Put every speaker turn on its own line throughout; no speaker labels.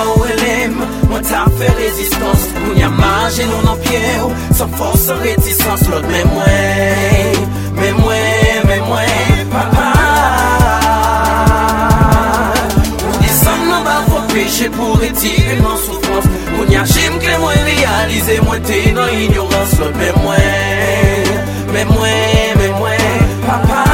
voix où elle aime, moi t'as fait résistance. Pour y a margé nous dans pied, sans force, sans réticence. L'autre mais moi, papa. Ou descendre dans bas pour pécher, pour retirer mon souffrance. Pour y a j'aime que moi réaliser, moi t'es dans l'ignorance. L'autre mais moi, papa.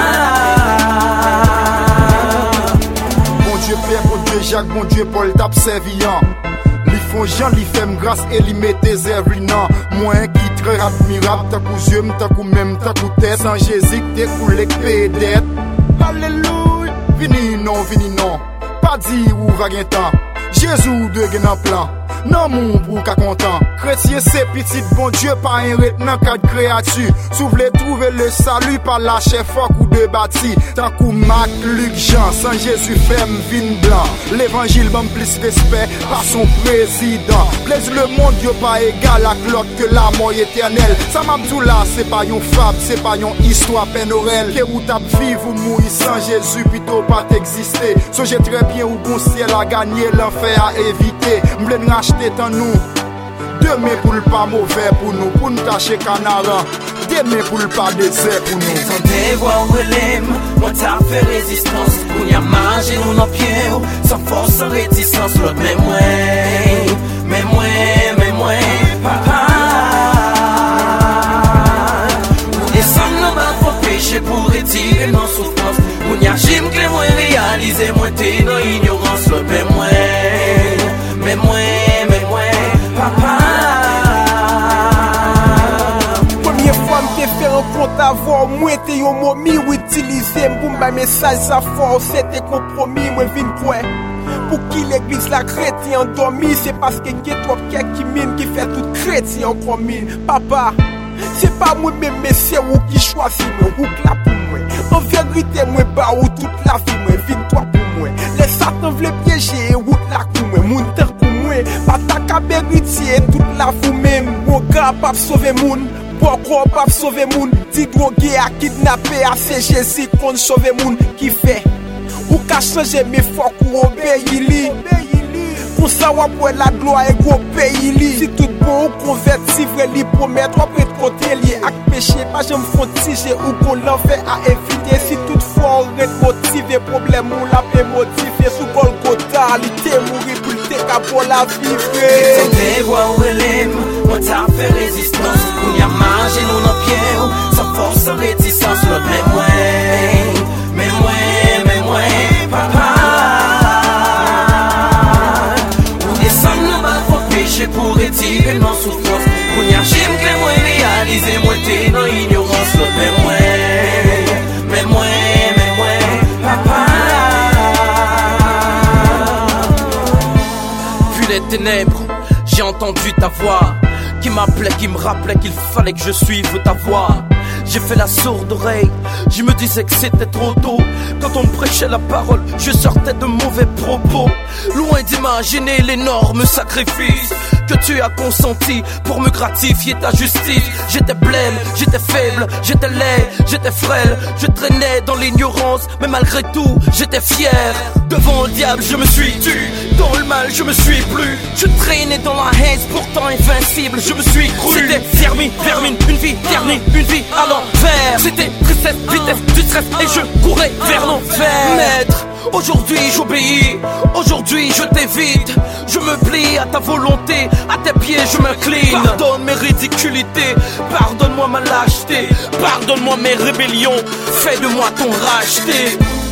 Dieu Père, bon Dieu Jacques, bon Dieu Paul tape serviant. Li font Jean, li fèm grâce et li mette zèvri nan. Moi qui très admirable, ta coup yeux, ta coup même, ta coup tête. Sans Jésus, t'es coulé pédette. Alléluia. Vini non. Pas dit ou va gen temps. Jésus de gen en plan. Non mon pour qu'à content. Chrétien c'est petit bon Dieu pas un retenant cadre créature. Si vous voulez trouver le salut par la chef ou de bâti. Tant que Marc, Luc, Jean, sans Jésus femme vin blanc. L'évangile m'en plus respect par son président. Plaise le monde yo pas égal à l'autre que la mort éternelle. Ça m'a tout là c'est pas une fable, c'est pas une histoire pénorelle. Que ou t'a vivre ou mourir sans Jésus plutôt pas t'exister. So j'ai très bien ou bon ciel à gagner, l'enfer à éviter. M'blé acheter en nous. Demain pour le pas mauvais pour nous tâcher canaran. Demain pour le pas désert pour nous.
Tentez voir où elle aime, moi t'as fait résistance. Pour y a margé nous dans pied, sans force, sans réticence. L'autre mais moi, papa. Ou descendre dans bas pour pécher, pour retirer nos souffrances. Pour y a j'aime que moi réaliser, moi t'es dans l'ignorance. L'autre mais moi, papa.
Première fois m'te fait un compte avoir, moi t'es yon momi ou utilisé pour m'ba message sa force, c'était compromis, moi vin point. Pour qui l'église la chrétien endormi, c'est parce que y'a trop qui mine qui fait tout chrétien encore mine. Papa, c'est pas moi-même mais c'est vous qui choisit moi, ou là pour moi. En vérité moi ba ou toute la vie moi, vin toi pour moi. Les satans vle piéger ou là pour moi, moun terre pour moi. Pas ta cabéritier toute la vous même. Mon gars pas sauver moun, pourquoi pas sauver moun. Ti drogué à kidnapper à c'est Jésus qu'on sauver moun qui fait. Ou ka changer mes faut ou obéir li. Pour ça ou pour la gloire et go pays li. Si tout bon ou converti vrai li promettre après de côté lié ak péché pas j'aime font tiger ou qu'on l'enfer à éviter. Si toutefois on est motivé problème ou la paix motivé sous Golgotha li te mourir pour te pour la vivre.
Tentez voir où elle aime, moi t'as fait résistance. Pour y a margé nous dans pied, sans force, sans réticence. L'autre mais moi, papa. Ou descendre nous bas pour pécher, pour retirer nos souffrances. Pour y a j'aime que moi réaliser, moi t'es dans l'ignorance. L'autre mais moi, papa. Vu les ténèbres, j'ai entendu ta voix qui m'appelait, qui me rappelait qu'il fallait que je suive ta voix. J'ai fait la sourde oreille, je me disais que c'était trop tôt. Quand on me prêchait la parole, je sortais de mauvais propos. Loin d'imaginer l'énorme sacrifice que tu as consenti pour me gratifier ta justice. J'étais blême, j'étais faible, j'étais laid, j'étais frêle. Je traînais dans l'ignorance, mais malgré tout, j'étais fier. Devant le diable, je me suis tué. Dans le mal, je me suis plu. Je traînais dans la haine, pourtant invincible, je me suis cru. C'était vermine, une vie ternie, une vie à l'envers. C'était tristesse, vitesse, du stress, et je courais vers l'enfer. Maître, aujourd'hui j'obéis, aujourd'hui je t'évite. Je me plie à ta volonté, à tes pieds je m'incline. Pardonne mes ridiculités, pardonne-moi ma lâcheté, pardonne-moi mes rébellions, fais de moi ton racheté.